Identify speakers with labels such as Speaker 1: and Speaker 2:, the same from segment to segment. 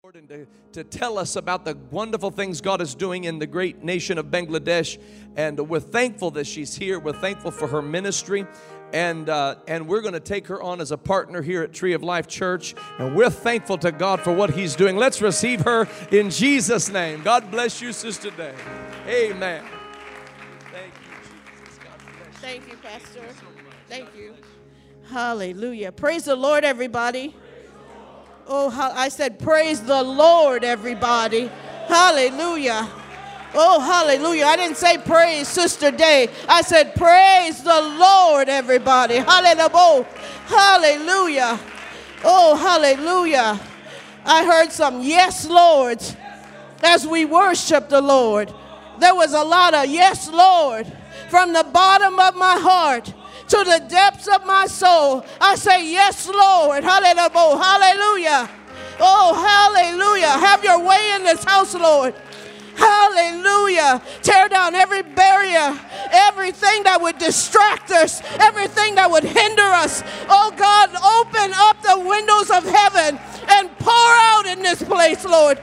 Speaker 1: And to tell us about the wonderful things God is doing in the great nation of Bangladesh. And we're thankful that she's here. We're thankful for her ministry. And we're going to take her on as a partner here at Tree of Life Church. And we're thankful to God for what He's doing. Let's receive her in Jesus' name. God bless you, Sister Day. Amen. Thank you, Jesus. God bless you.
Speaker 2: Thank you, Pastor. Thank you. Hallelujah. Praise the Lord, everybody. Oh, I said, praise the Lord, everybody. Hallelujah. Oh, hallelujah. I didn't say praise Sister Day. I said, praise the Lord, everybody. Hallelujah. Hallelujah. Oh, hallelujah. I heard some yes, Lords as we worship the Lord. There was a lot of yes, Lord, from the bottom of my heart to the depths of my soul. I say, yes, Lord. Hallelujah. Hallelujah. Oh, hallelujah. Have your way in this house, Lord. Hallelujah. Tear down every barrier, everything that would distract us, everything that would hinder us. Oh, God, open up the windows of heaven and pour out in this place, Lord.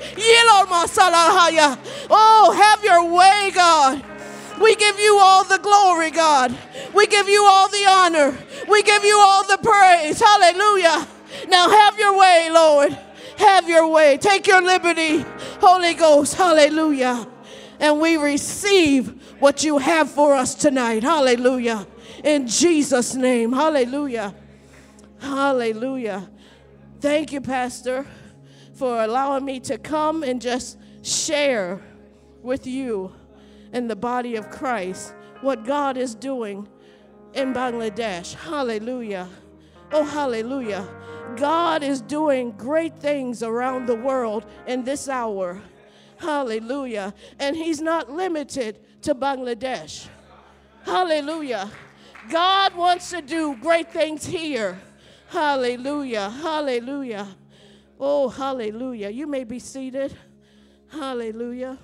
Speaker 2: Oh, have your way, God. We give you all the glory, God. We give you all the honor. We give you all the praise. Hallelujah. Now have your way, Lord. Have your way. Take your liberty, Holy Ghost. Hallelujah. And we receive what you have for us tonight. Hallelujah. In Jesus' name. Hallelujah. Hallelujah. Thank you, Pastor, for allowing me to come and just share with you in the body of Christ what God is doing in Bangladesh. Hallelujah. Oh, hallelujah. God is doing great things around the world in this hour. Hallelujah. And He's not limited to Bangladesh. Hallelujah. God wants to do great things here. Hallelujah. Hallelujah. Oh, hallelujah. You may be seated. Hallelujah.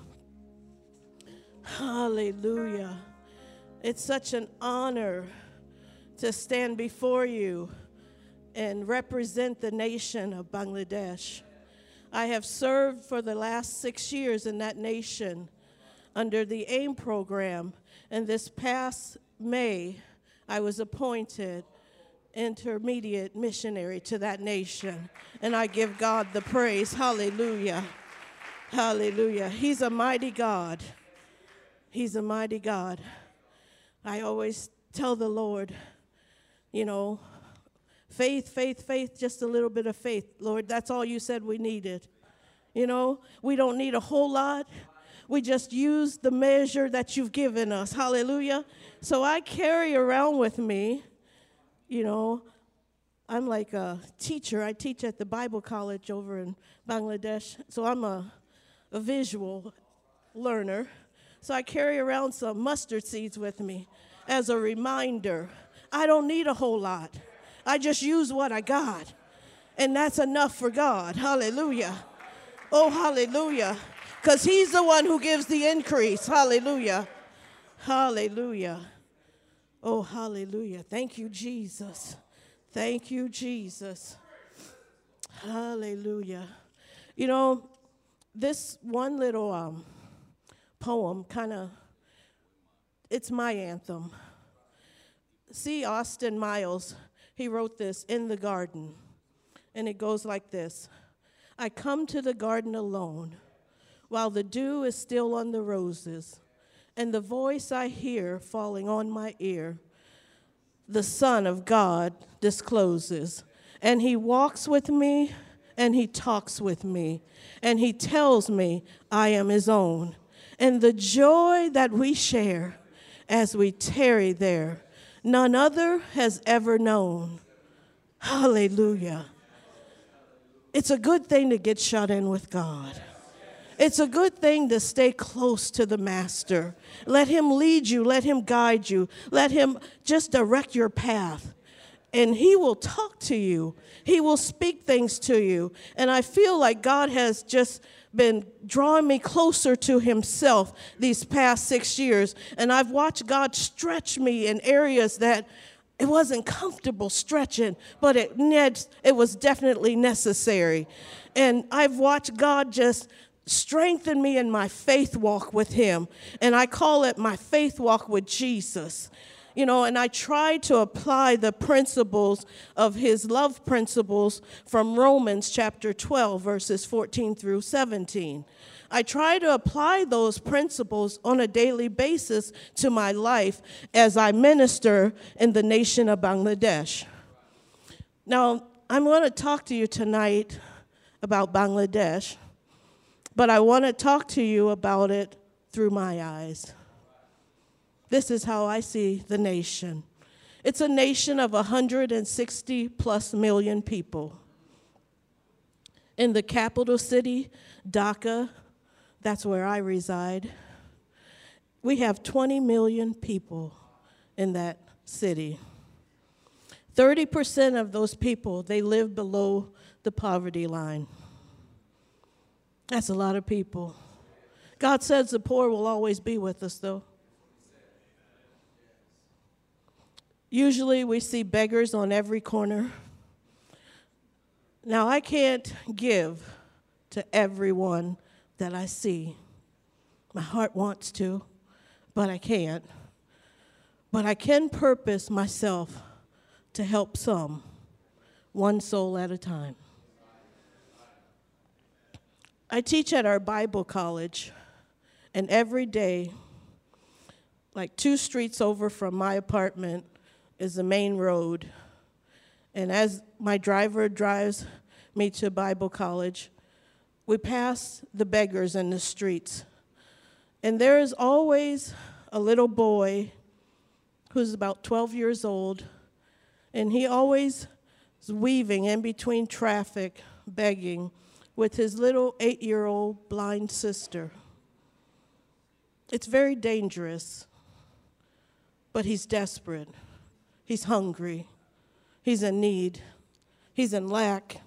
Speaker 2: Hallelujah. It's such an honor to stand before you and represent the nation of Bangladesh. I have served for the last 6 years in that nation under the AIM program, and this past May, I was appointed intermediate missionary to that nation, and I give God the praise. Hallelujah. Hallelujah. He's a mighty God. He's a mighty God. I always tell the Lord, you know, faith, faith, faith, just a little bit of faith. Lord, that's all you said we needed. You know, we don't need a whole lot. We just use the measure that you've given us. Hallelujah. So I carry around with me, you know, I'm like a teacher. I teach at the Bible college over in Bangladesh. So I'm a visual learner. So I carry around some mustard seeds with me as a reminder. I don't need a whole lot. I just use what I got. And that's enough for God. Hallelujah. Oh, hallelujah. Because He's the one who gives the increase. Hallelujah. Hallelujah. Oh, hallelujah. Thank you, Jesus. Thank you, Jesus. Hallelujah. You know, this one little poem it's my anthem. C. Austin Miles, he wrote this in the garden, and it goes like this. I come to the garden alone while the dew is still on the roses, and the voice I hear falling on my ear, the Son of God discloses, and He walks with me, and He talks with me, and He tells me I am His own. And the joy that we share as we tarry there, none other has ever known. Hallelujah. It's a good thing to get shut in with God. It's a good thing to stay close to the Master. Let Him lead you. Let Him guide you. Let Him just direct your path. And He will talk to you. He will speak things to you. And I feel like God has just been drawing me closer to Himself these past 6 years. And I've watched God stretch me in areas that It wasn't comfortable stretching, but it was definitely necessary. And I've watched God just strengthen me in my faith walk with him. And I call it my faith walk with Jesus. You know, and I try to apply the principles of his love principles from Romans chapter 12, verses 14 through 17. I try to apply those principles on a daily basis to my life as I minister in the nation of Bangladesh. Now, I'm going to talk to you tonight about Bangladesh, but I want to talk to you about it through my eyes. This is how I see the nation. It's a nation of 160 plus million people. In the capital city, Dhaka, that's where I reside, we have 20 million people in that city. 30% of those people, they live below the poverty line. That's a lot of people. God says the poor will always be with us, though. Usually we see beggars on every corner. Now, I can't give to everyone that I see. My heart wants to, but I can't. But I can purpose myself to help some, one soul at a time. I teach at our Bible college, and every day, like 2 streets over from my apartment, is the main road. And as my driver drives me to Bible college, we pass the beggars in the streets. And there is always a little boy who's about 12 years old, and he always is weaving in between traffic, begging, with his little 8-year-old blind sister. It's very dangerous, but he's desperate. He's hungry. He's in need. He's in lack.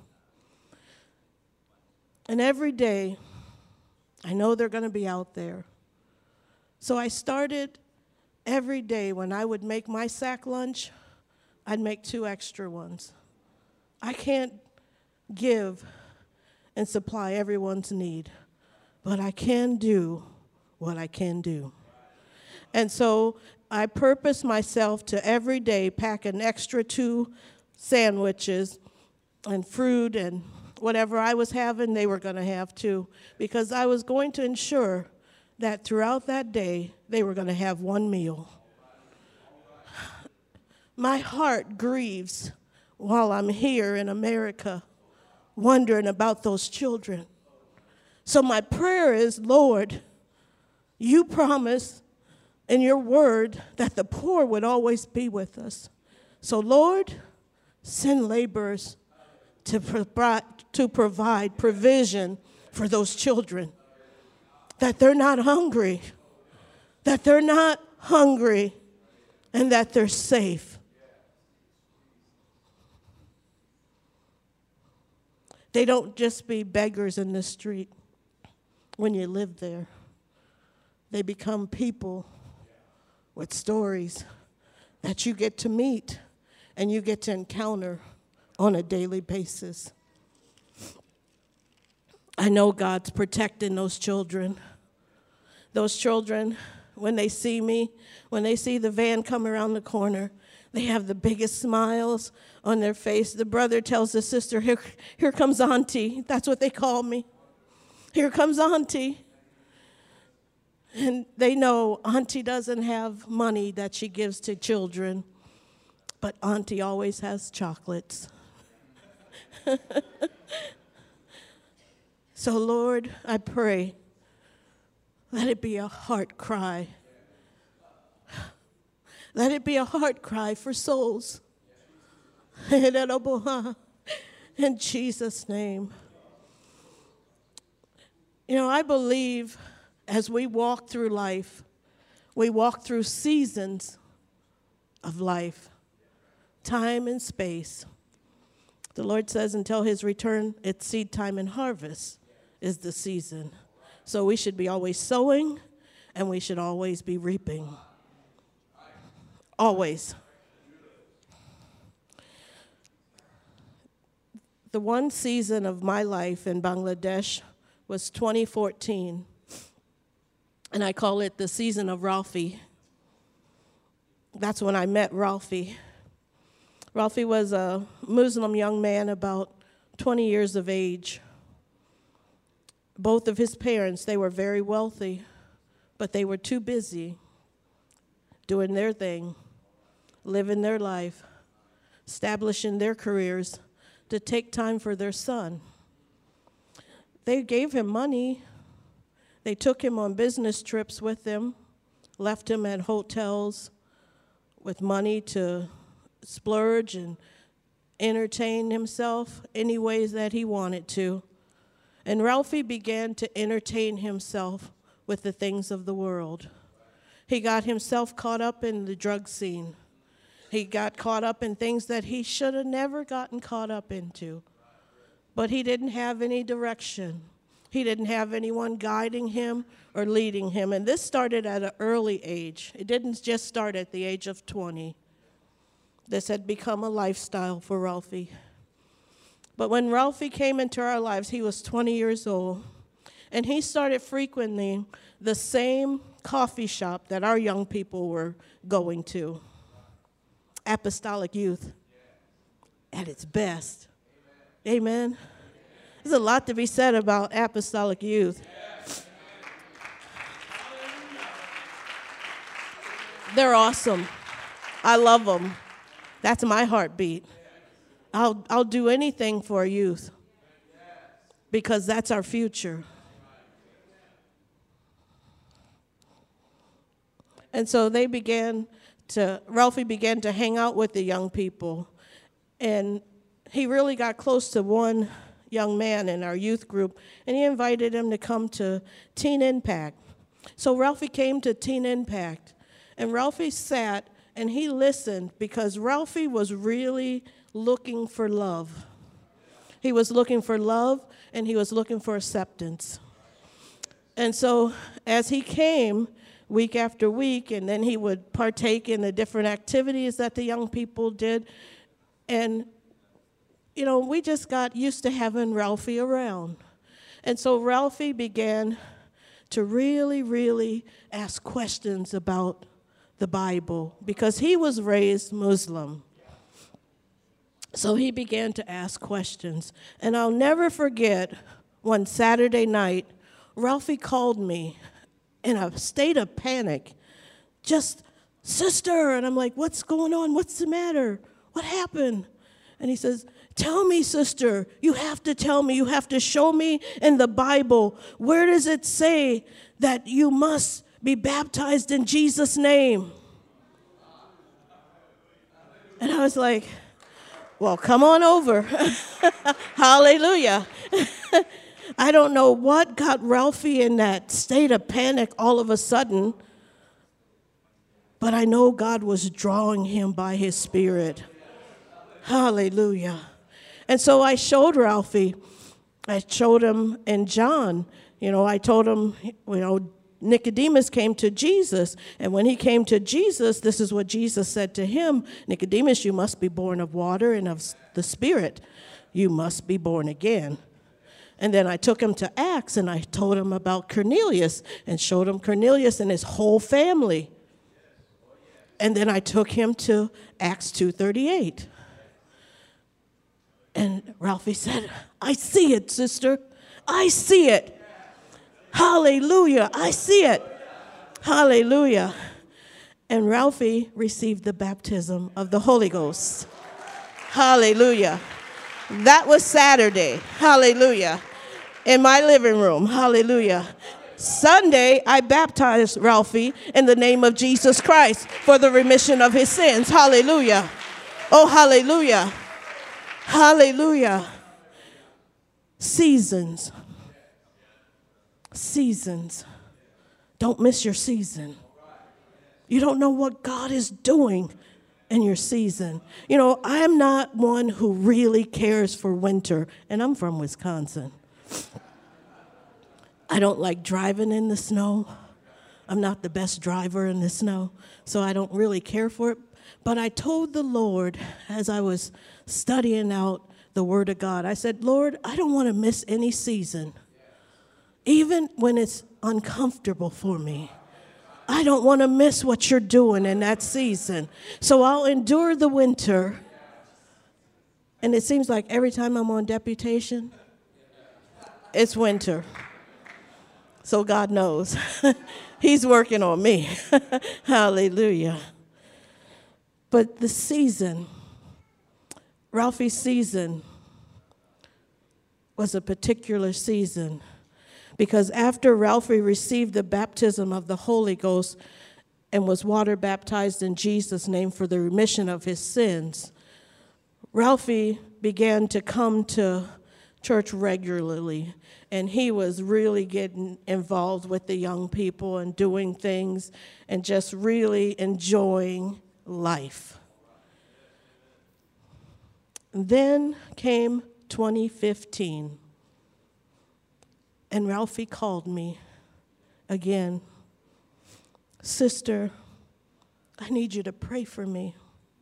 Speaker 2: And every day, I know they're going to be out there. So I started every day when I would make my sack lunch, I'd make 2 extra ones. I can't give and supply everyone's need, but I can do what I can do. And so I purpose myself to every day pack an extra 2 sandwiches and fruit and whatever I was having, they were going to have too, because I was going to ensure that throughout that day, they were going to have 1 meal. My heart grieves while I'm here in America, wondering about those children. So my prayer is, Lord, you promised in your word that the poor would always be with us. So, Lord, send laborers to provide provision for those children, that they're not hungry, and that they're safe. They don't just be beggars in the street when you live there. They become people with stories that you get to meet and you get to encounter on a daily basis. I know God's protecting those children. Those children, when they see me, when they see the van come around the corner, they have the biggest smiles on their face. The brother tells the sister, here comes Auntie. That's what they call me. Here comes Auntie. And they know Auntie doesn't have money that she gives to children, but Auntie always has chocolates. So, Lord, I pray, let it be a heart cry. Let it be a heart cry for souls. In Jesus' name. You know, I believe as we walk through life, we walk through seasons of life, time and space. The Lord says until his return, it's seed time and harvest is the season. So we should be always sowing and we should always be reaping. Always. the one season of my life in Bangladesh was 2014. And I call it the season of Ralphie. That's when I met Ralphie. Ralphie was a Muslim young man about 20 years of age. Both of his parents, they were very wealthy, but they were too busy doing their thing, living their life, establishing their careers to take time for their son. They gave him money. They took him on business trips with them, left him at hotels with money to splurge and entertain himself any ways that he wanted to. And Ralphie began to entertain himself with the things of the world. He got himself caught up in the drug scene. He got caught up in things that he should have never gotten caught up into. But he didn't have any direction. He didn't have anyone guiding him or leading him. And this started at an early age. It didn't just start at the age of 20. This had become a lifestyle for Ralphie. But when Ralphie came into our lives, he was 20 years old. And he started frequenting the same coffee shop that our young people were going to. Apostolic Youth at its best. Amen. There's a lot to be said about Apostolic Youth. They're awesome. I love them. That's my heartbeat. I'll do anything for our youth because that's our future. And so Ralphie began to hang out with the young people. And he really got close to one young man in our youth group, and he invited him to come to Teen Impact. So Ralphie came to Teen Impact, and Ralphie sat and he listened because Ralphie was really looking for love. He was looking for love, and he was looking for acceptance. And so as he came week after week, and then he would partake in the different activities that the young people did, and we just got used to having Ralphie around. And so Ralphie began to really, really ask questions about the Bible because he was raised Muslim. So he began to ask questions. And I'll never forget one Saturday night, Ralphie called me in a state of panic. Just, sister, and I'm like, what's going on? What's the matter? What happened? And he says, tell me, sister, you have to tell me, you have to show me in the Bible, where does it say that you must be baptized in Jesus' name? And I was like, well, come on over. Hallelujah. I don't know what got Ralphie in that state of panic all of a sudden, but I know God was drawing him by his Spirit. Hallelujah. And so I showed Ralphie. I showed him in John. I told him, Nicodemus came to Jesus. And when he came to Jesus, this is what Jesus said to him. Nicodemus, you must be born of water and of the Spirit. You must be born again. And then I took him to Acts, and I told him about Cornelius and showed him Cornelius and his whole family. And then I took him to Acts 2:38. And Ralphie said, I see it, sister. I see it. Hallelujah. I see it. Hallelujah. And Ralphie received the baptism of the Holy Ghost. Hallelujah. That was Saturday. Hallelujah. In my living room. Hallelujah. Sunday, I baptized Ralphie in the name of Jesus Christ for the remission of his sins. Hallelujah. Oh, hallelujah. Hallelujah. Seasons. Seasons. Don't miss your season. You don't know what God is doing in your season. I'm not one who really cares for winter, and I'm from Wisconsin. I don't like driving in the snow. I'm not the best driver in the snow, so I don't really care for it. But I told the Lord as I was studying out the Word of God. I said, Lord, I don't want to miss any season, even when it's uncomfortable for me. I don't want to miss what you're doing in that season. So I'll endure the winter. And it seems like every time I'm on deputation, it's winter. So God knows. He's working on me. Hallelujah. But the season, Ralphie's season, was a particular season. Because after Ralphie received the baptism of the Holy Ghost and was water baptized in Jesus' name for the remission of his sins, Ralphie began to come to church regularly. And he was really getting involved with the young people and doing things and just really enjoying life. Then came 2015. And Ralphie called me again. Sister, I need you to pray for me.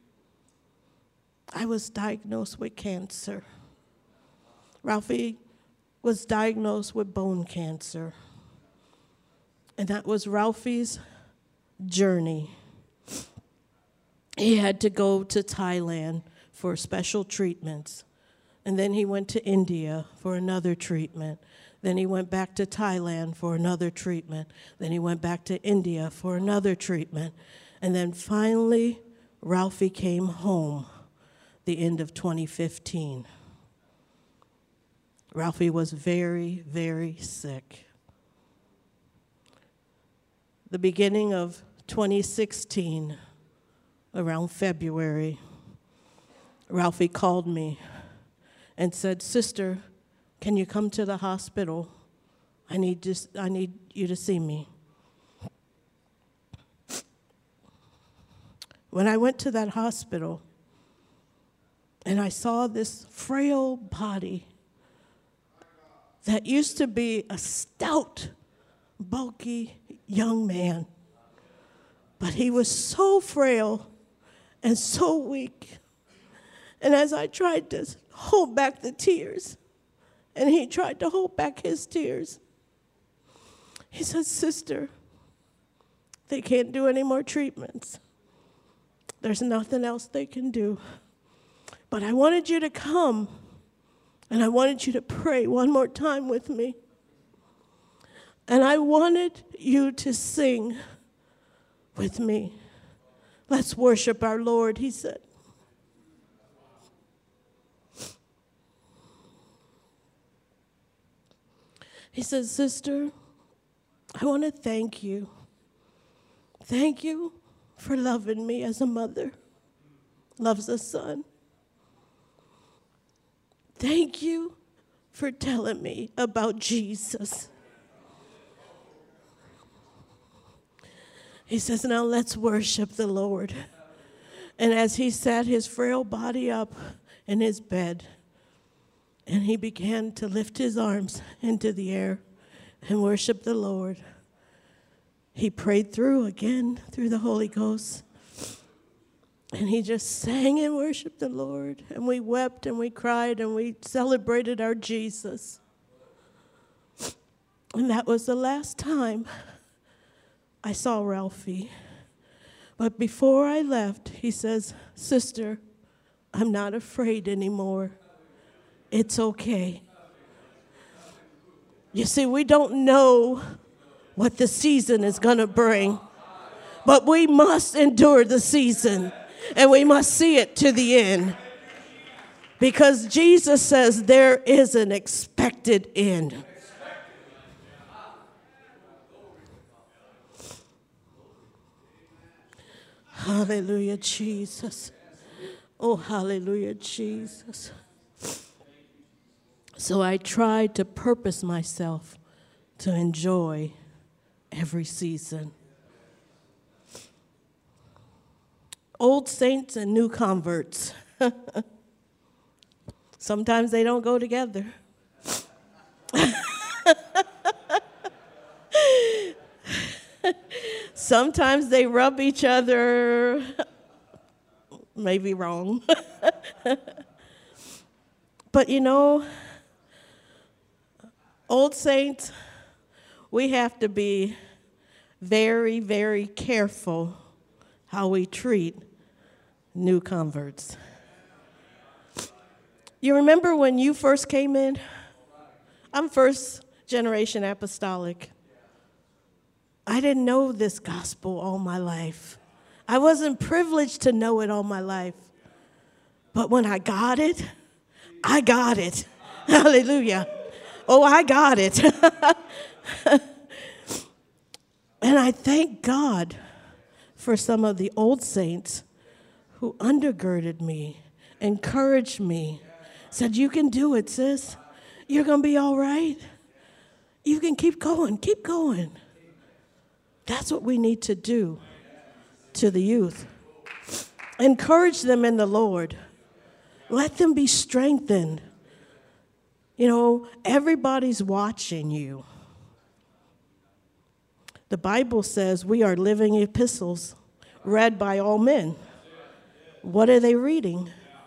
Speaker 2: I was diagnosed with cancer. Ralphie was diagnosed with bone cancer. And that was Ralphie's journey. He had to go to Thailand for special treatments. And then he went to India for another treatment. Then he went back to Thailand for another treatment. Then he went back to India for another treatment. And then finally, Ralphie came home the end of 2015. Ralphie was very, very sick. The beginning of 2016, around February, Ralphie called me and said, Sister, can you come to the hospital? I need you to see me. When I went to that hospital and I saw this frail body that used to be a stout, bulky young man, but he was so frail and so weak. And as I tried to hold back the tears, and he tried to hold back his tears, he said, Sister, they can't do any more treatments. There's nothing else they can do. But I wanted you to come, and I wanted you to pray one more time with me. And I wanted you to sing with me. Let's worship our Lord, he said. He said, Sister, I want to thank you. Thank you for loving me as a mother loves a son. Thank you for telling me about Jesus. He says, now let's worship the Lord. And as he sat his frail body up in his bed, and he began to lift his arms into the air and worship the Lord, he prayed through the Holy Ghost. And he just sang and worshiped the Lord. And we wept and we cried and we celebrated our Jesus. And that was the last time I saw Ralphie. But before I left, he says, Sister, I'm not afraid anymore. It's okay. You see, we don't know what the season is going to bring, but we must endure the season, and we must see it to the end, because Jesus says there is an expected end. Hallelujah, Jesus. Oh, hallelujah, Jesus. So I tried to purpose myself to enjoy every season. Old saints and new converts. Sometimes they don't go together. Sometimes they rub each other, maybe wrong. But you know, old saints, we have to be very, very careful how we treat new converts. You remember when you first came in? I'm first generation apostolic. I didn't know this gospel all my life. I wasn't privileged to know it all my life. But when I got it, I got it. Hallelujah. Oh, I got it. And I thank God for some of the old saints who undergirded me, encouraged me, said, you can do it, sis. You're going to be all right. You can keep going, keep going. That's what we need to do to the youth. Encourage them in the Lord. Let them be strengthened. You know, everybody's watching you. The Bible says we are living epistles read by all men. What are they reading?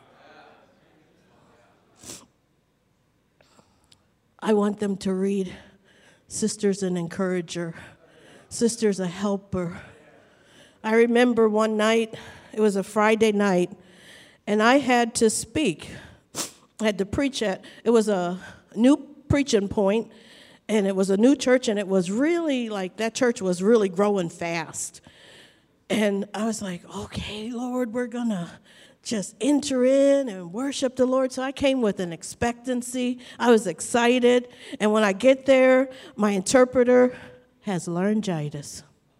Speaker 2: I want them to read, Sister's an encourager, Sister's a helper. I remember one night, it was a Friday night, and I had to speak. I had to preach it was a new preaching point, and it was a new church, and it was really like that church was really growing fast. And I was like, okay, Lord, we're going to just enter in and worship the Lord. So I came with an expectancy. I was excited. And when I get there, my interpreter has laryngitis.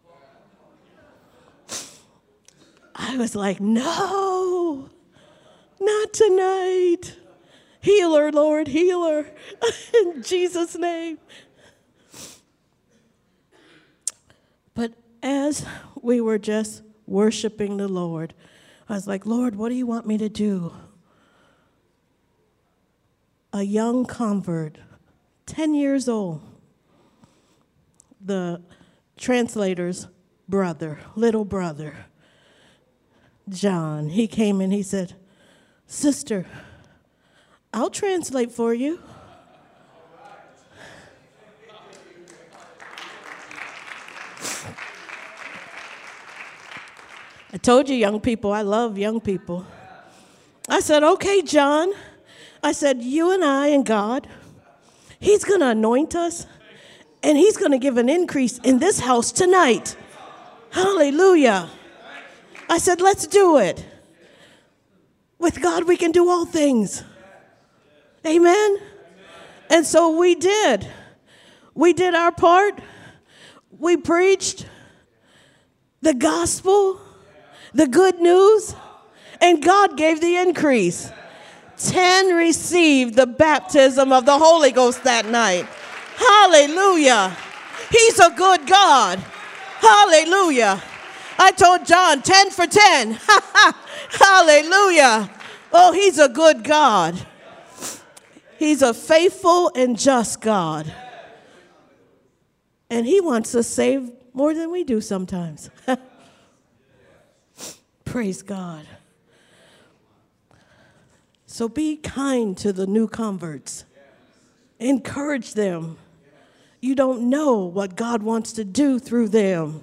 Speaker 2: I was like, no, not tonight. Heal her, Lord, heal her. In Jesus' name. But as we were just worshiping the Lord, I was like, Lord, what do you want me to do? A young convert, 10 years old, the translator's brother, little brother, John, he came and he said, Sister, I'll translate for you. I told you, young people, I love young people. I said, okay, John. I said, you and I and God, he's going to anoint us, and he's going to give an increase in this house tonight. Hallelujah. I said, let's do it. With God, we can do all things. Amen? And so we did. We did our part. We preached the gospel, the good news, and God gave the increase. 10 received the baptism of the Holy Ghost that night. Hallelujah. He's a good God. Hallelujah. I told John, 10 for 10. Hallelujah. Oh, he's a good God. He's a faithful and just God. And he wants us saved more than we do sometimes. Praise God. So be kind to the new converts. Encourage them. You don't know what God wants to do through them.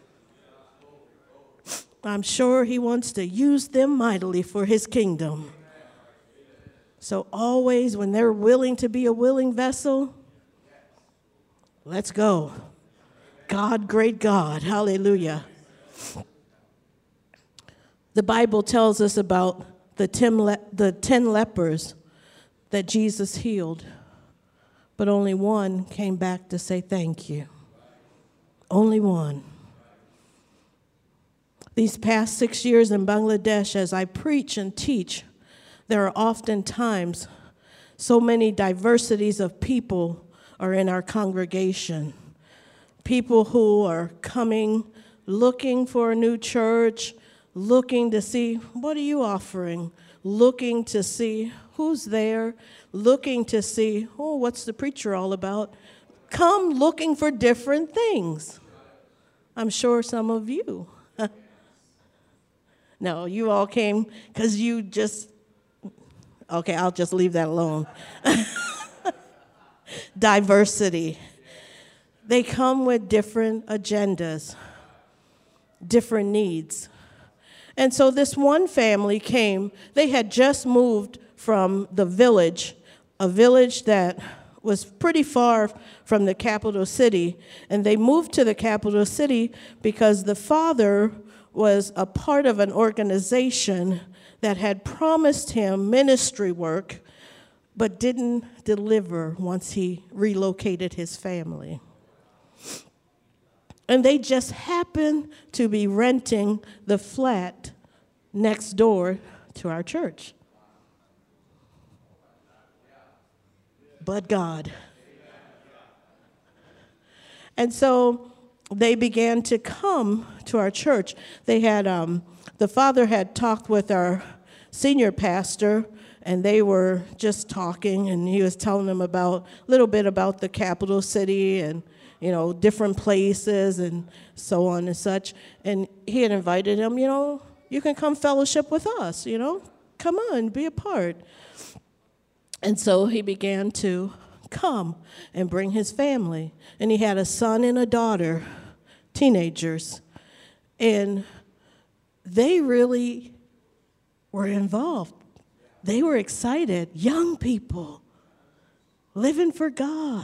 Speaker 2: I'm sure he wants to use them mightily for his kingdom. So always when they're willing to be a willing vessel, let's go. God, great God. Hallelujah. The Bible tells us about the 10 lepers that Jesus healed, but only one came back to say thank you. Only one. These past 6 years in Bangladesh, as I preach and teach, there are often times so many diversities of people are in our congregation. People who are coming, looking for a new church, looking to see, what are you offering? Looking to see who's there, looking to see, oh, what's the preacher all about? Come looking for different things. I'm sure some of you. No, you all came because you just, Okay, I'll just leave that alone. Diversity. They come with different agendas, different needs. And so this one family came. They had just moved from the village, a village that was pretty far from the capital city. And they moved to the capital city because the father was a part of an organization that had promised him ministry work, but didn't deliver once he relocated his family. And they just happened to be renting the flat next door to our church. But God. And so they began to come to our church. They had, the father had talked with our senior pastor, and they were just talking, and he was telling them a little bit about the capital city and, you know, different places and so on and such. And he had invited him, you know, you can come fellowship with us, you know, come on, be a part. And so he began to come and bring his family. And he had a son and a daughter, teenagers. And they really were involved. They were excited. Young people living for God.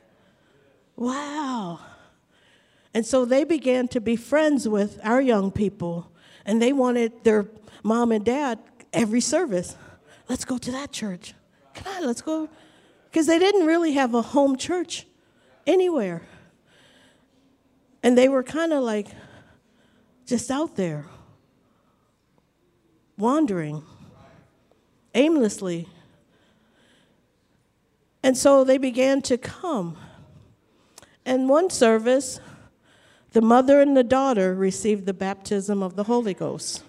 Speaker 2: Wow. And so they began to be friends with our young people. And they wanted their mom and dad every service. Let's go to that church. Come on, let's go. Because they didn't really have a home church anywhere. And they were kind of like just out there, wandering aimlessly. And so they began to come. And one service, the mother and the daughter received the baptism of the Holy Ghost.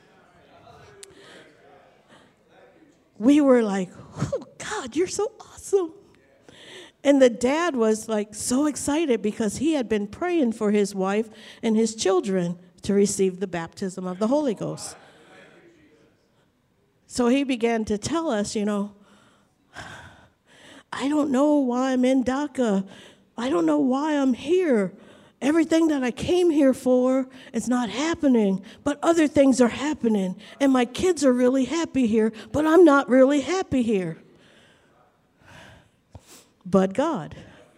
Speaker 2: We were like, oh, God, you're so awesome. And the dad was like so excited because he had been praying for his wife and his children to receive the baptism of the Holy Ghost. So he began to tell us, you know, I don't know why I'm in Dhaka. I don't know why I'm here. Everything that I came here for is not happening, but other things are happening. And my kids are really happy here, but I'm not really happy here. But God.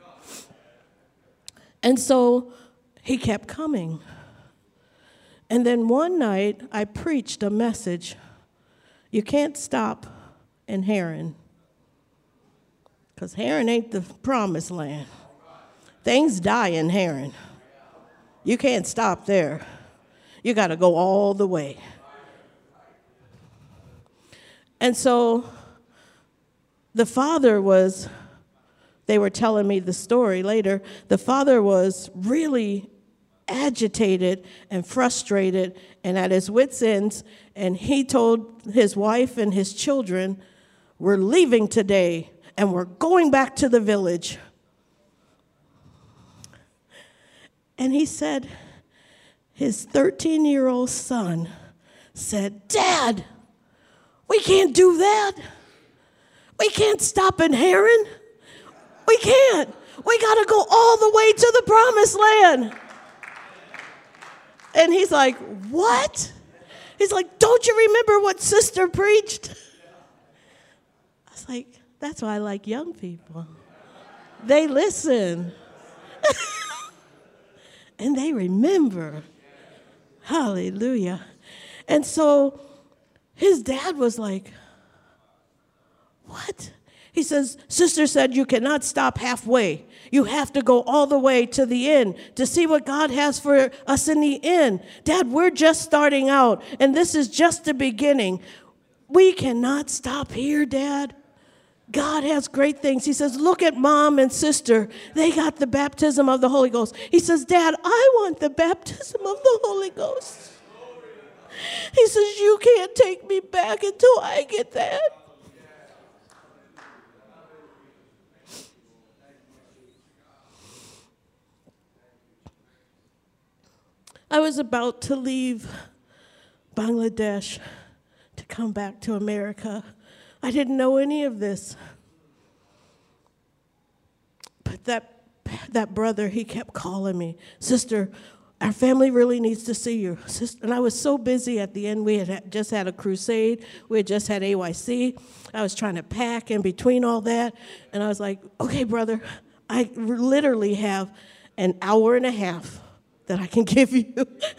Speaker 2: And so he kept coming. And then one night I preached a message. You can't stop in Haran, because Haran ain't the promised land. Things die in Haran. You can't stop there. You got to go all the way. And so the father was, they were telling me the story later, the father was really agitated and frustrated and at his wits' ends, and he told his wife and his children, we're leaving today and we're going back to the village. And he said, his 13-year-old son said, Dad, we can't do that. We can't stop in Haran. We can't. We got to go all the way to the promised land. And he's like, what? He's like, don't you remember what sister preached? I was like, that's why I like young people. They listen. And they remember. Hallelujah. And so his dad was like, what? He says, sister said you cannot stop halfway. You have to go all the way to the end to see what God has for us in the end. Dad, we're just starting out, and this is just the beginning. We cannot stop here, Dad. God has great things. He says, look at mom and sister. They got the baptism of the Holy Ghost. He says, Dad, I want the baptism of the Holy Ghost. He says, you can't take me back until I get that. I was about to leave Bangladesh to come back to America. I didn't know any of this. But that brother, he kept calling me, "Sister, our family really needs to see you." And I was so busy at the end. We had just had a crusade. We had just had AYC. I was trying to pack in between all that. And I was like, "Okay, brother, I literally have an hour and a half that I can give you."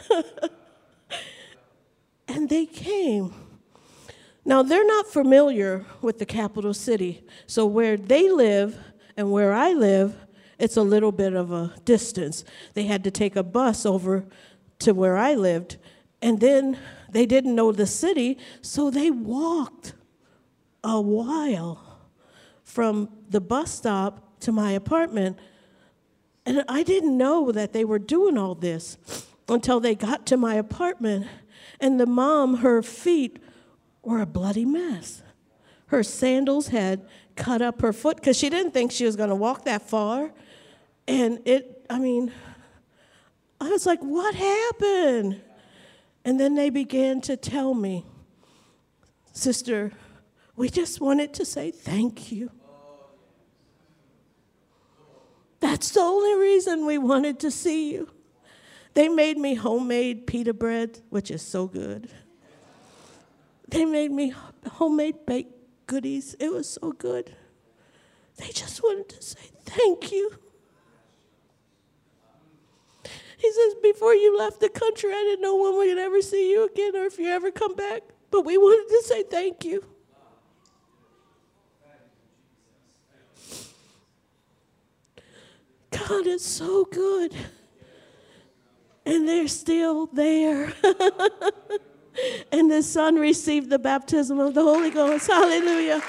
Speaker 2: And they came. Now, they're not familiar with the capital city. So where they live and where I live, it's a little bit of a distance. They had to take a bus over to where I lived. And then they didn't know the city, so they walked a while from the bus stop to my apartment. And I didn't know that they were doing all this until they got to my apartment. And the mom, her feet were a bloody mess. Her sandals had cut up her foot because she didn't think she was going to walk that far. And I was like, "What happened?" And then they began to tell me, "Sister, we just wanted to say thank you. That's the only reason we wanted to see you." They made me homemade pita bread, which is so good. They made me homemade baked goodies. It was so good. They just wanted to say thank you. He says, "Before you left the country, I didn't know when we could ever see you again or if you ever come back, but we wanted to say thank you." God is so good. And they're still there. And the son received the baptism of the Holy Ghost. Hallelujah.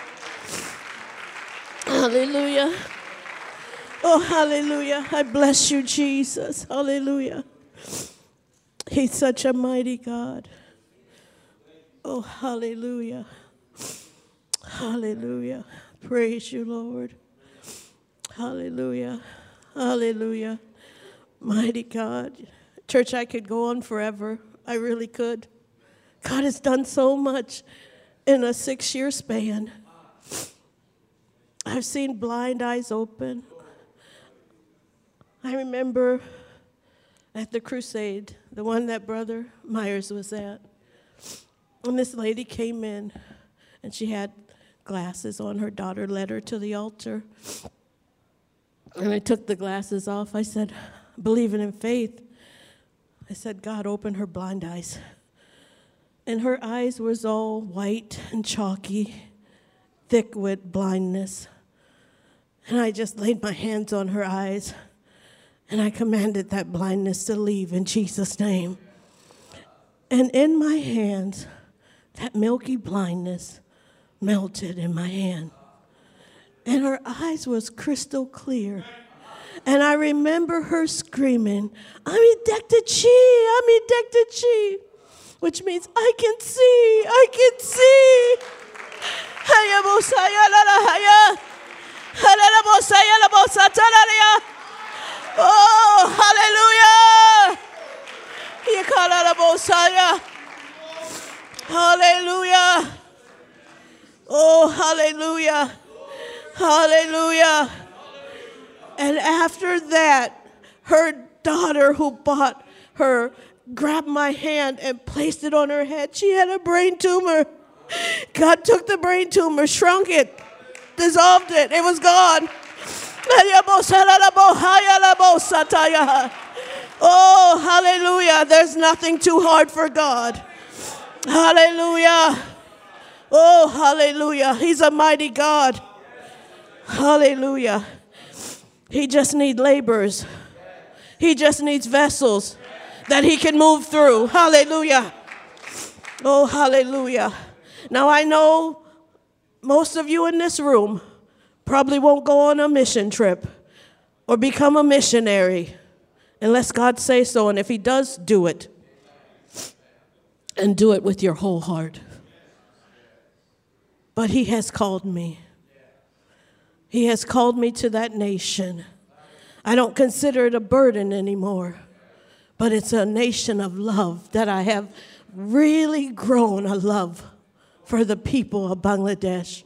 Speaker 2: Hallelujah. Oh, hallelujah. I bless you, Jesus. Hallelujah. He's such a mighty God. Oh, hallelujah. Hallelujah. Praise you, Lord. Hallelujah. Hallelujah. Mighty God. Church, I could go on forever. I really could. God has done so much in a 6-year span. I've seen blind eyes open. I remember at the crusade, the one that Brother Myers was at, and this lady came in, and she had glasses on. Her daughter led her to the altar. And I took the glasses off. I said, believing in faith, I said, "God, open her blind eyes." And her eyes was all white and chalky, thick with blindness. And I just laid my hands on her eyes, and I commanded that blindness to leave in Jesus' name. And in my hands, that milky blindness melted in my hand. And her eyes was crystal clear. And I remember her screaming, "I'm Idektachi," which means I can see. Oh, hallelujah. Hallelujah. Oh, hallelujah. Hallelujah. And after that, her daughter who bought her grabbed my hand and placed it on her head. She had a brain tumor. God took the brain tumor, shrunk it, dissolved it. It was gone. Oh, hallelujah. There's nothing too hard for God. Hallelujah. Oh, hallelujah. He's a mighty God. Hallelujah. He just needs laborers. He just needs vessels that he can move through. Hallelujah. Oh, hallelujah. Now, I know most of you in this room probably won't go on a mission trip or become a missionary unless God says so. And if he does, do it. And do it with your whole heart. But he has called me. He has called me to that nation. I don't consider it a burden anymore, but it's a nation of love that I have really grown a love for the people of Bangladesh.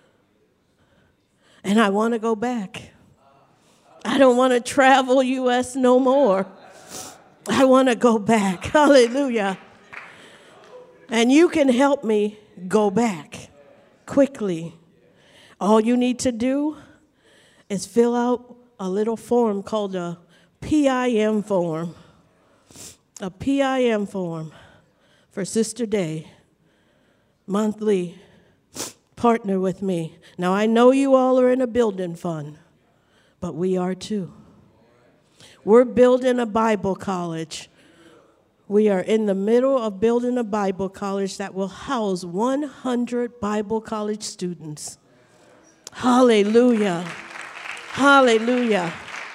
Speaker 2: And I want to go back. I don't want to travel U.S. no more. I want to go back. Hallelujah. And you can help me go back quickly. All you need to do is fill out a little form called a PIM form. A PIM form for Sister Day. Monthly. Partner with me. Now, I know you all are in a building fund, but we are too. We're building a Bible college. We are in the middle of building a Bible college that will house 100 Bible college students. Hallelujah. Hallelujah.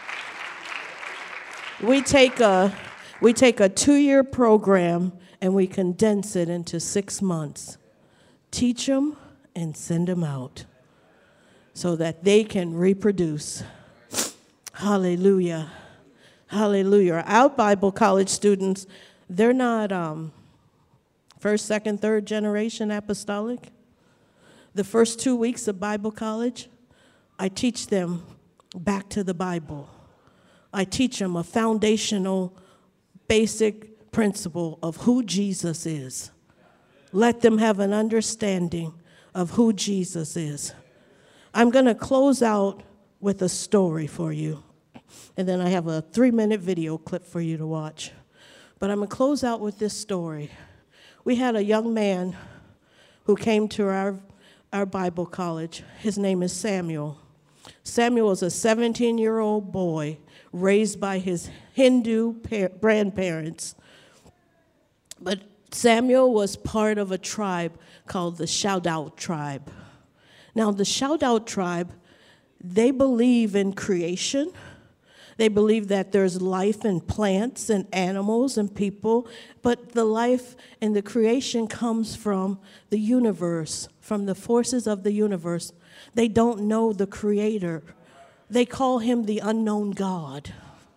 Speaker 2: We take a 2-year program and we condense it into 6 months. Teach them and send them out so that they can reproduce. Hallelujah. Hallelujah. Our Bible college students, they're not first, second, third generation apostolic. The first 2 weeks of Bible college, I teach them back to the Bible. I teach them a foundational, basic principle of who Jesus is. Let them have an understanding of who Jesus is. I'm going to close out with a story for you. And then I have a 3-minute video clip for you to watch. But I'm going to close out with this story. We had a young man who came to our Bible college. His name is Samuel. Samuel was a 17-year-old boy raised by his Hindu grandparents. But Samuel was part of a tribe called the Shout-Out tribe. Now, the Shout-Out tribe, they believe in creation. They believe that there's life in plants and animals and people, but the life and the creation comes from the universe, from the forces of the universe. They don't know the Creator. They call him the unknown God.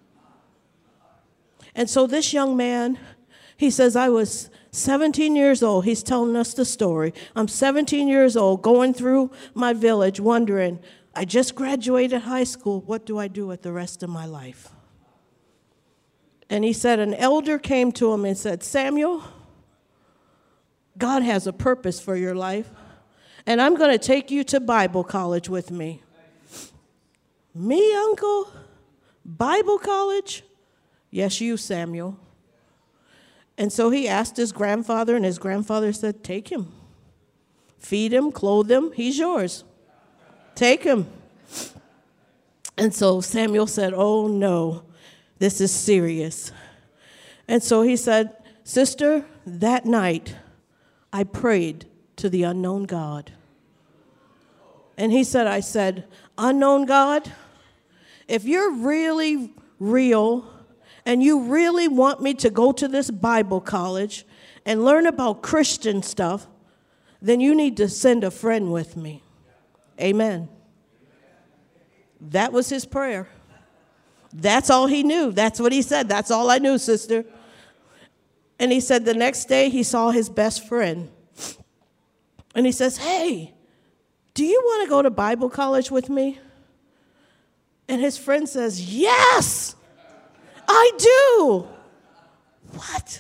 Speaker 2: And so this young man, he says, I was 17 years old. He's telling us the story. I'm 17 years old, going through my village, wondering, I just graduated high school. What do I do with the rest of my life? And he said, an elder came to him and said, Samuel, God has a purpose for your life, and I'm going to take you to Bible college with me. Me, uncle? Bible college? Yes, you, Samuel. And so he asked his grandfather, and his grandfather said, take him. Feed him, clothe him, he's yours. Take him. And so Samuel said, oh, no, this is serious. And so he said, sister, that night I prayed to the unknown God. And he said, I said, unknown God, if you're really real and you really want me to go to this Bible college and learn about Christian stuff, then you need to send a friend with me. Amen. That was his prayer. That's all he knew. That's what he said. That's all I knew, sister. And he said the next day he saw his best friend. And he says, hey, do you want to go to Bible college with me? And his friend says, yes, I do. What?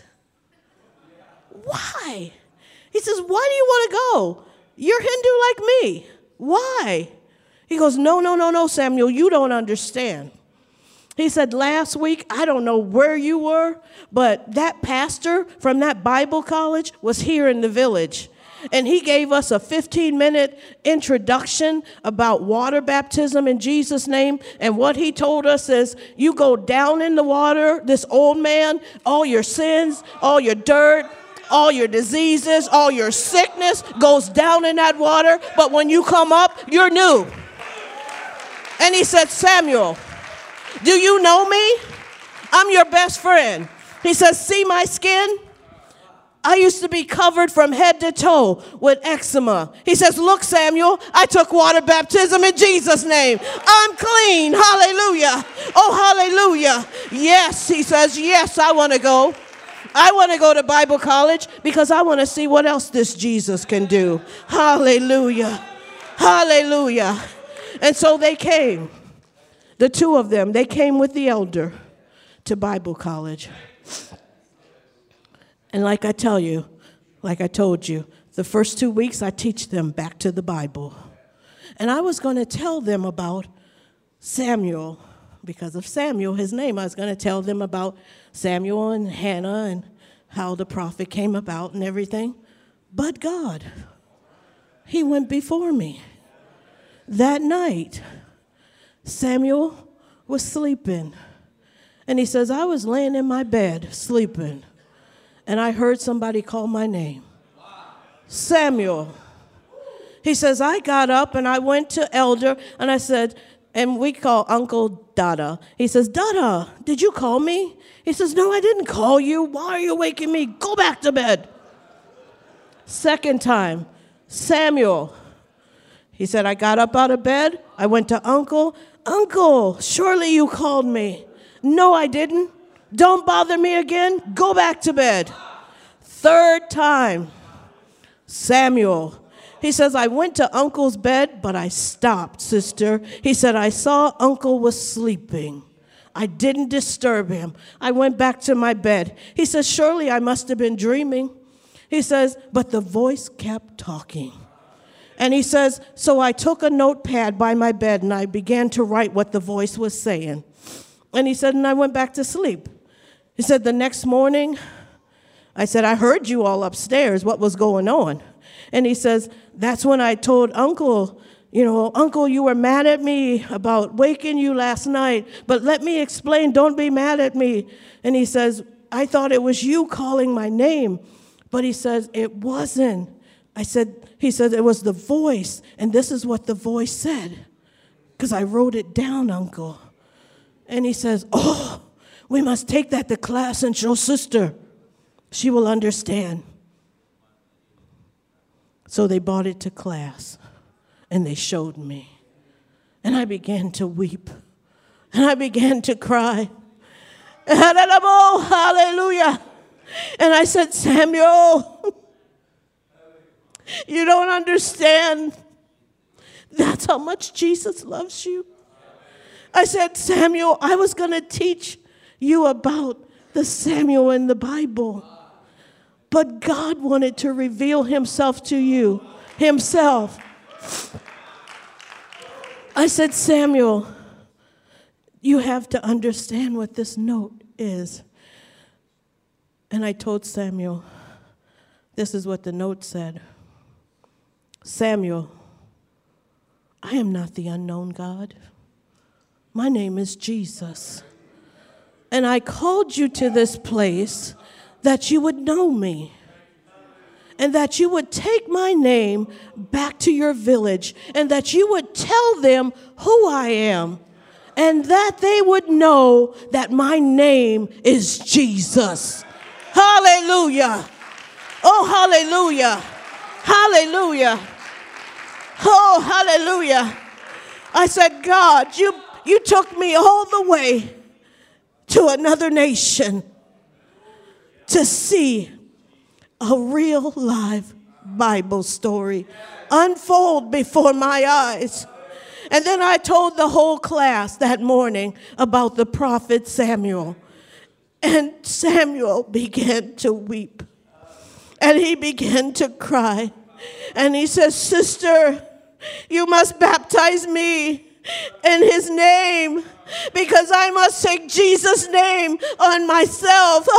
Speaker 2: Why? He says, why do you want to go? You're Hindu like me. Why? He goes, no, Samuel, you don't understand. He said, last week, I don't know where you were, but that pastor from that Bible college was here in the village. And he gave us a 15-minute introduction about water baptism in Jesus' name. And what he told us is, you go down in the water, this old man, all your sins, all your dirt, all your diseases, all your sickness goes down in that water. But when you come up, you're new. And he said, Samuel, do you know me? I'm your best friend. He says, see my skin? I used to be covered from head to toe with eczema. He says, look, Samuel, I took water baptism in Jesus' name. I'm clean. Hallelujah. Oh, hallelujah. Yes, he says, yes, I want to go. I want to go to Bible college because I want to see what else this Jesus can do. Hallelujah. Hallelujah. And so they came. The two of them, they came with the elder to Bible college. And like I told you, the first 2 weeks I teach them back to the Bible. And I was going to tell them about Samuel. Because of Samuel, his name, I was going to tell them about Samuel and Hannah and how the prophet came about and everything. But God, he went before me. That night, Samuel was sleeping. And he says, I was laying in my bed sleeping. And I heard somebody call my name. Samuel. He says, I got up and I went to elder and I said, and we call Uncle Dada. He says, Dada, did you call me? He says, no, I didn't call you. Why are you waking me? Go back to bed. Second time, Samuel. He said, I got up out of bed. I went to Uncle. Uncle, surely you called me. No, I didn't. Don't bother me again. Go back to bed. Third time, Samuel. He says, I went to Uncle's bed, but I stopped, sister. He said, I saw Uncle was sleeping. I didn't disturb him. I went back to my bed. He says, surely I must have been dreaming. He says, but the voice kept talking. And he says, so I took a notepad by my bed and I began to write what the voice was saying. And he said, and I went back to sleep. He said, the next morning, I said, I heard you all upstairs. What was going on? And he says, that's when I told Uncle, Uncle, you were mad at me about waking you last night, but let me explain, don't be mad at me. And he says, I thought it was you calling my name, but he says, it wasn't. He said, it was the voice, and this is what the voice said, because I wrote it down, Uncle. And he says, oh, we must take that to class and show sister. She will understand. So they brought it to class, and they showed me. And I began to weep, and I began to cry. Hallelujah. And I said, Samuel, you don't understand. That's how much Jesus loves you. I said, Samuel, I was going to teach you about the Samuel in the Bible. But God wanted to reveal himself to you, himself. I said, Samuel, you have to understand what this note is. And I told Samuel, this is what the note said. Samuel, I am not the unknown God. My name is Jesus. And I called you to this place that you would know me and that you would take my name back to your village and that you would tell them who I am and that they would know that my name is Jesus. Hallelujah. Oh, hallelujah. Hallelujah. Oh, hallelujah. I said, God, you took me all the way to another nation to see a real live Bible story unfold before my eyes. And then I told the whole class that morning about the prophet Samuel. And Samuel began to weep. And he began to cry. And he says, sister, you must baptize me in his name, because I must take Jesus' name on myself.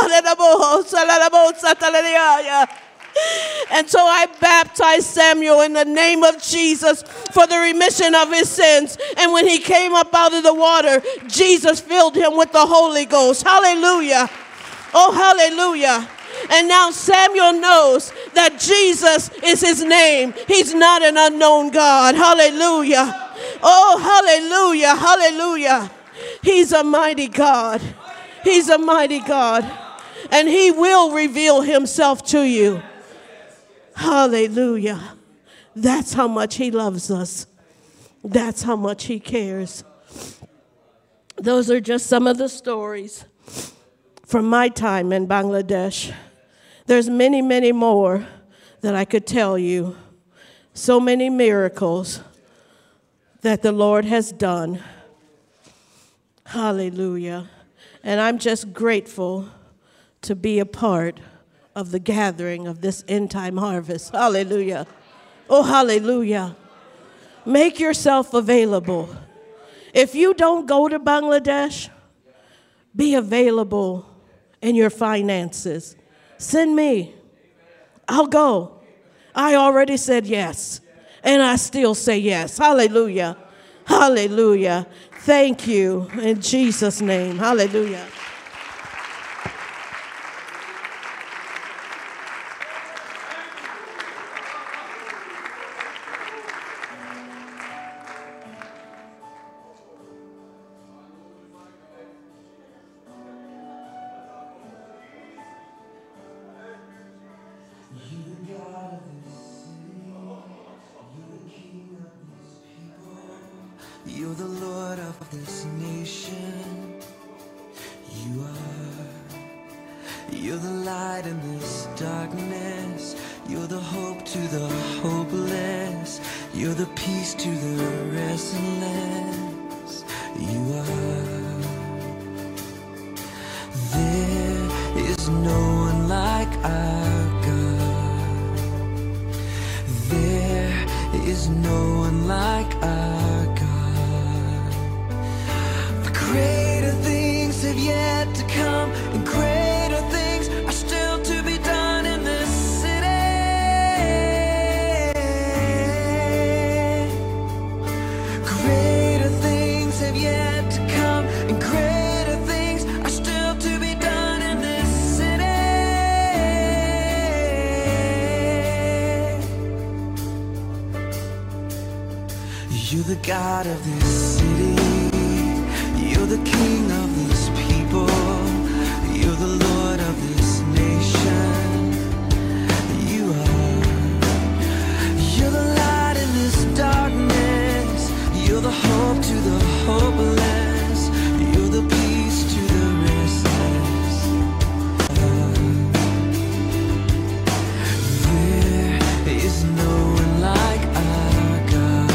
Speaker 2: And so I baptized Samuel in the name of Jesus for the remission of his sins. And when he came up out of the water, Jesus filled him with the Holy Ghost. Hallelujah. Oh, hallelujah. And now Samuel knows that Jesus is his name. He's not an unknown God. Hallelujah. Oh, hallelujah, hallelujah. He's a mighty God. He's a mighty God. And he will reveal himself to you. Hallelujah. That's how much he loves us. That's how much he cares. Those are just some of the stories from my time in Bangladesh. There's many, many more that I could tell you. So many miracles that the Lord has done. Hallelujah. And I'm just grateful to be a part of the gathering of this end time harvest. Hallelujah. Oh, hallelujah. Make yourself available. If you don't go to Bangladesh, be available in your finances. Send me. I'll go. I already said yes, and I still say yes. Hallelujah. Hallelujah. Thank you in Jesus' name. Hallelujah.
Speaker 3: You're the Lord of this nation. You are. You're the light in this darkness. You're the hope to the hopeless. You're the peace to the restless. You are. There is no one like our God. There is no one like our God. Greater things have yet to come, and greater things are still to be done in this city. Greater things have yet to come, and greater things are still to be done in this city. You're the God of this city. You're the King of this people. You're the Lord of this nation. You are. You're the light in this darkness. You're the hope to the hopeless. You're the peace to the restless. There is no one like our God.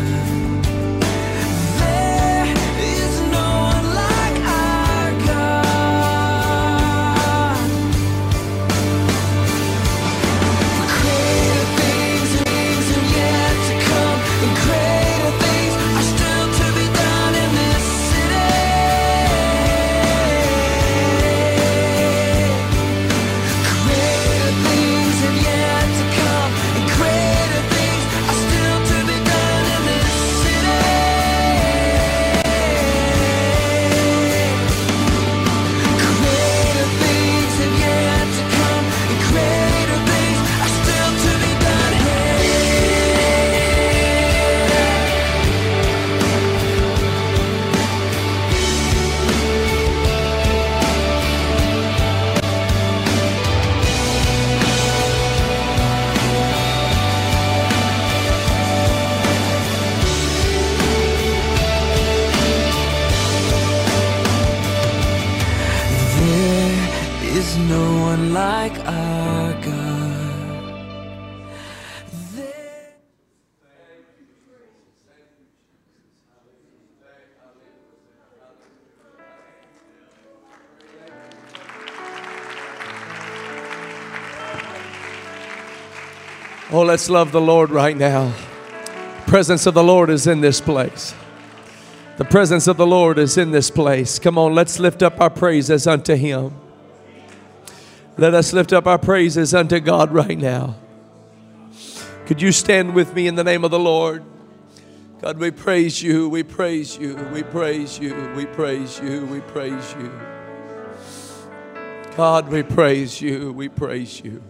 Speaker 3: Like our God.
Speaker 1: Oh, let's love the Lord right now. The presence of the Lord is in this place. The presence of the Lord is in this place. Come on, let's lift up our praises unto Him. Let us lift up our praises unto God right now. Could you stand with me in the name of the Lord? God, we praise you, we praise you, we praise you, we praise you, we praise you. God, we praise you, we praise you.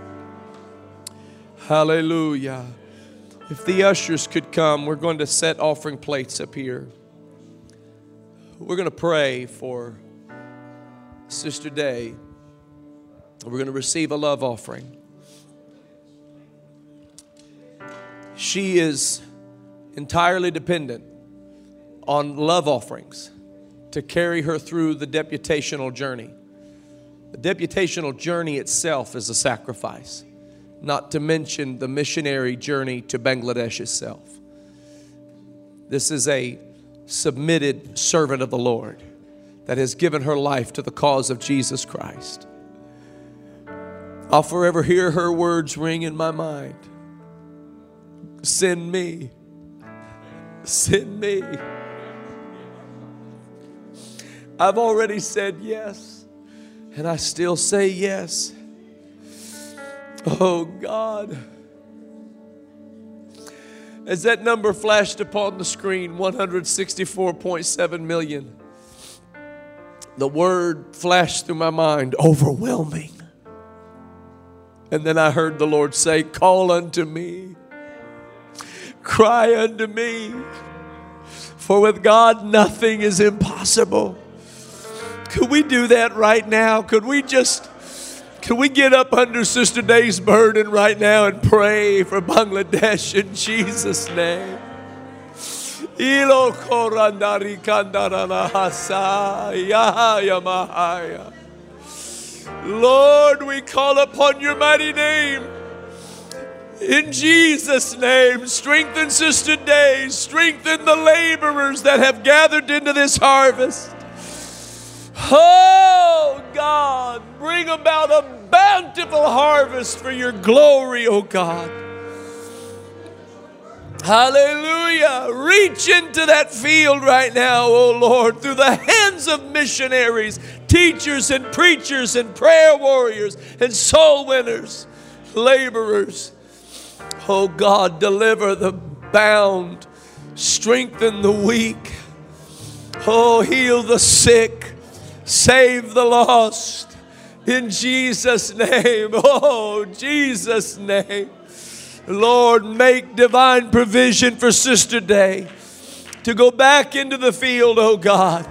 Speaker 1: Hallelujah. If the ushers could come, we're going to set offering plates up here. We're going to pray for Sister Day. We're going to receive a love offering. She is entirely dependent on love offerings to carry her through the deputational journey. The deputational journey itself is a sacrifice, not to mention the missionary journey to Bangladesh itself. This is a submitted servant of the Lord that has given her life to the cause of Jesus Christ. I'll forever hear her words ring in my mind. Send me. Send me. I've already said yes, and I still say yes. Oh God. As that number flashed upon the screen, 164.7 million, the word flashed through my mind, overwhelming. And then I heard the Lord say, call unto me, cry unto me, for with God nothing is impossible. Could we do that right now? Could we get up under Sister Day's burden right now and pray for Bangladesh in Jesus' name? Lord, we call upon your mighty name. In Jesus' name, strengthen Sister Day. Strengthen the laborers that have gathered into this harvest. Oh, God, bring about a bountiful harvest for your glory, oh God. Hallelujah. Reach into that field right now, oh Lord, through the hands of missionaries, teachers and preachers and prayer warriors and soul winners, laborers. Oh God, deliver the bound, strengthen the weak. Oh, heal the sick, save the lost. In Jesus' name, oh, Jesus' name. Lord, make divine provision for Sister Day to go back into the field, oh God.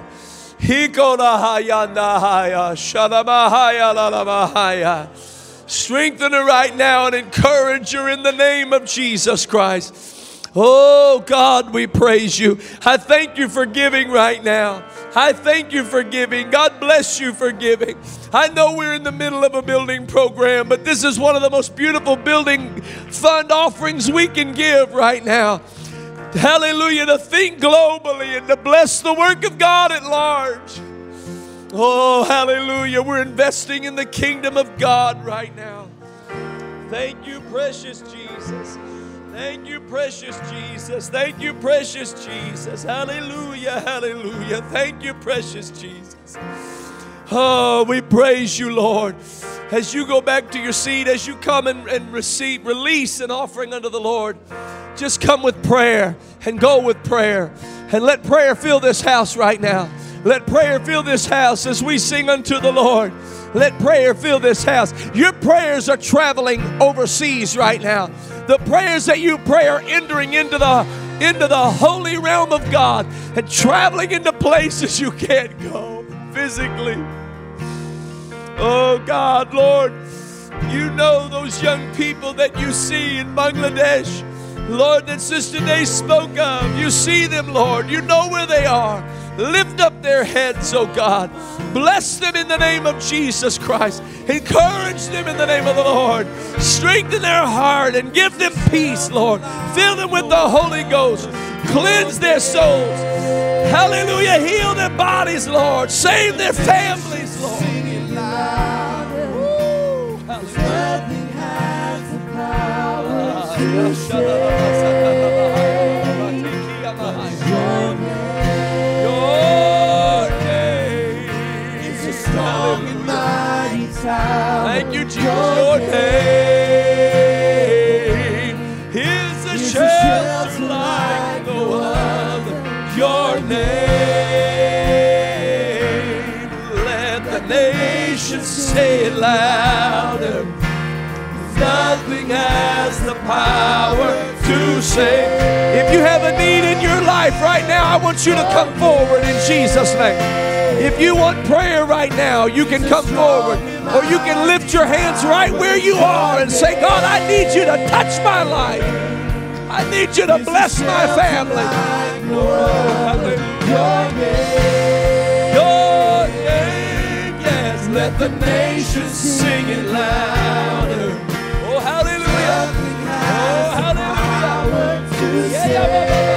Speaker 1: Strengthen her right now and encourage her in the name of Jesus Christ. Oh God, we praise you. I thank you for giving right now. I thank you for giving. God bless you for giving. I know we're in the middle of a building program, but this is one of the most beautiful building fund offerings we can give right now. Hallelujah, to think globally and to bless the work of God at large. Oh, hallelujah, we're investing in the kingdom of God right now. Thank you, precious Jesus. Thank you, precious Jesus. Thank you, precious Jesus. Hallelujah, hallelujah. Thank you, precious Jesus. Oh, we praise you, Lord. As you go back to your seat, as you come and release an offering unto the Lord, just come with prayer and go with prayer. And let prayer fill this house right now. Let prayer fill this house as we sing unto the Lord. Let prayer fill this house. Your prayers are traveling overseas right now. The prayers that you pray are entering into the holy realm of God and traveling into places you can't go physically. Oh God, Lord, you know those young people that you see in Bangladesh, Lord, that Sister Day spoke of. You see them, Lord. You know where they are. Lift up their heads, oh God. Bless them in the name of Jesus Christ. Encourage them in the name of the Lord. Strengthen their heart and give them peace, Lord. Fill them with the Holy Ghost. Cleanse their souls. Hallelujah. Heal their bodies, Lord. Save their families, Lord. Woo. Nothing has the power to save. Thank you, Jesus. Your name is a shelter like no other. Your name, let the nations say it louder. Nothing has the power to save. If you have a need in your life right now, I want you to come forward in Jesus' name. If you want prayer right now, you can come forward. Or you can lift your hands right where you are and say, God, I need you to touch my life. I need you to bless my family. Your name, yes, let Let the nations sing it louder. Oh, hallelujah. Oh, hallelujah. Yeah, yeah, yeah, yeah.